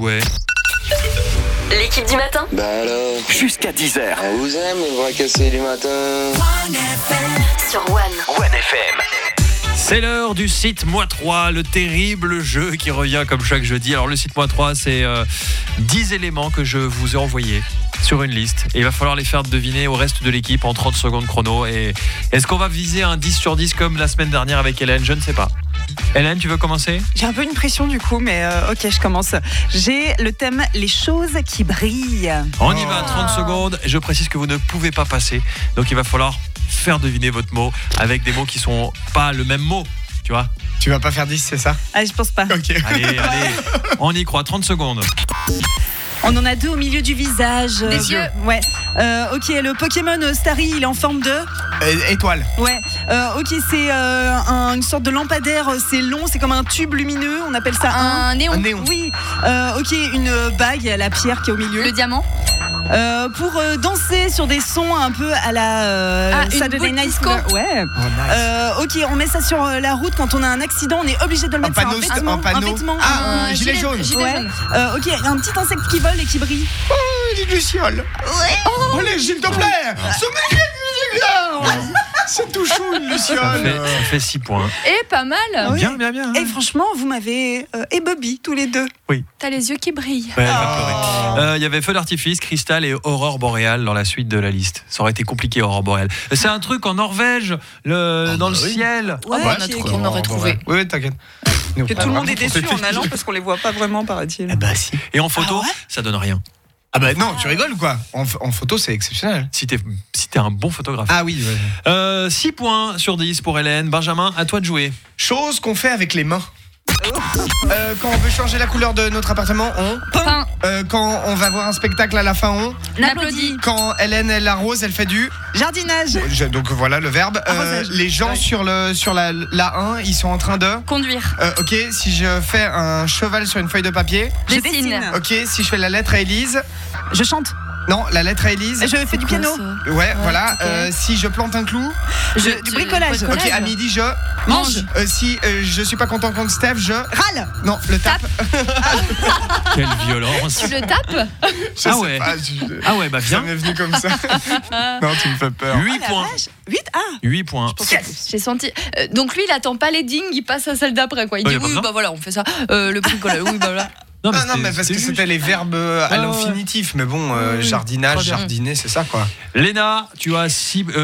jouait. L'équipe du matin. Bah alors, Jusqu'à 10h. on vous aime les bras cassés du matin. Sur One. One FM. C'est l'heure du Cite-moi 3, le terrible jeu qui revient comme chaque jeudi. Alors le Cite-moi 3, c'est 10 éléments que je vous ai envoyés sur une liste. Et il va falloir les faire deviner au reste de l'équipe en 30 secondes chrono. Et est-ce qu'on va viser un 10 sur 10 comme la semaine dernière avec Hélène ? Je ne sais pas. Hélène, tu veux commencer ? J'ai un peu une pression du coup, mais ok, je commence. J'ai le thème les choses qui brillent. On y va, 30 secondes. Je précise que vous ne pouvez pas passer. Donc il va falloir faire deviner votre mot avec des mots qui sont pas le même mot. Tu vois ? Tu vas pas faire 10, c'est ça? Ah, je pense pas. Ok. Allez, on y croit, 30 secondes. On en a deux au milieu du visage. Des yeux. Ouais. Ok, le Pokémon Starry, il est en forme de. Étoile. Ouais. Ok, c'est une sorte de lampadaire. C'est long, c'est comme un tube lumineux. On appelle ça Un néon. Un néon. Oui. Ok, une bague, la pierre qui est au milieu. Le diamant. Pour danser sur des sons un peu à la une Saturday boule Night disco. Fever. Ouais. Oh, nice. Ok, on met ça sur la route quand on a un accident. On est obligé de le mettre. panneau, C'est un vêtement. un panneau. Un vêtement. Ah, un gilet jaune. Gilet Ouais. jaune. Ok, un petit insecte qui vole et qui brille. Une luciole. Allez, s'il te plaît. C'est tout chou, une luciole. Ça fait 6 points. Et pas mal. Oui. Bien. Et franchement, vous m'avez ébobbi tous les deux. T'as les yeux qui brillent. Ouais, elle va pleurer. Il y avait Feu d'artifice, Cristal et Aurore boréale dans la suite de la liste. Ça aurait été compliqué, Aurore boréale. C'est un truc en Norvège, dans le ciel. Ouais, on aurait trouvé. Oui, t'inquiète. Que tout le monde est déçu en allant parce qu'on les voit pas vraiment, paraît-il. Ah bah si. Et en photo, Ah ouais ça donne rien. Ah bah non, tu rigoles ou quoi? En photo, c'est exceptionnel. Si t'es un bon photographe. Ah oui. 6 points sur 10 pour Hélène. Benjamin, à toi de jouer. Chose qu'on fait avec les mains. Quand on veut changer la couleur de notre appartement, on. Peint. Quand on va voir un spectacle à la fin, on. N'applaudit. Quand Hélène elle arrose, elle fait du. Jardinage. Donc voilà le verbe. Arrosage. Les gens Ouais. sur la 1, ils sont en train de. Conduire. Ok, si je fais un cheval sur une feuille de papier. Je Dessine. dessine. Ok, si je fais la lettre à Élise. Je chante. Non, la lettre à Élise. Je fais du piano. Ouais, voilà. ok. Si je plante un clou. Du bricolage. Ok, à midi, je. Mange. Si je suis pas content contre Steph, je. Râle. Non, le tape. Quelle violence. Tu le tapes. Je Ah sais ouais. pas, Ah ouais, bah ça viens. m'est venu comme ça. Non, tu me fais peur. 8 points. 8 Ah. 8 points. J'ai senti. Donc lui, il attend pas les dings, il passe à celle d'après quoi. Il Ouais, dit y a pas oui, besoin. bah voilà, on fait ça. Le bricolage, oui, bah voilà. Non, mais parce que c'était les verbes à Ouais, l'infinitif. Mais bon, jardinage, Très bien. jardiner, c'est ça quoi. Léna, tu as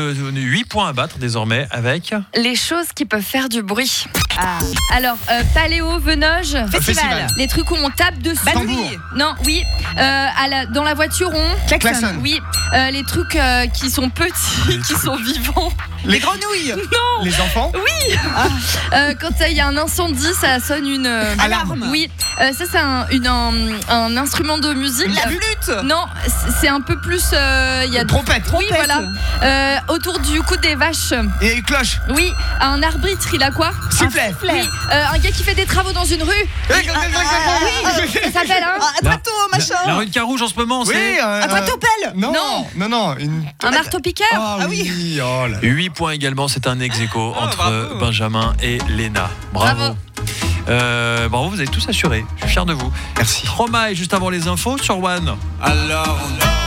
8 points à battre désormais avec. Les choses qui peuvent faire du bruit. Alors, paléo, venoge. Festival. Les trucs où on tape dessus. Tambour. Non, oui. Dans la voiture, on. Klaxon. Oui. Les trucs qui sont petits, qui sont vivants. Les grenouilles. Les enfants. Quand il y a un incendie, ça sonne une Alarme. Oui. Ça, c'est un instrument de musique. La flûte. Non, c'est un peu plus. Il y a Trompette. Oui, voilà. Autour du cou des vaches. Et une cloche. Oui. Un arbitre, il a quoi? Sifflet. Oui. Un gars qui fait des travaux dans une rue. Oui. Ça s'appelle À toitou, machin. La rue de Carouge en ce moment, c'est. À toitou, pelle. Non. un marteau-piqueur. Ah oui. Oh là. 8 points également, c'est un ex-aequo entre Benjamin et Léna. Bravo. Bravo, vous avez tous assuré. Je suis fier de vous. Merci. Stromae juste avant les infos sur One. Alors on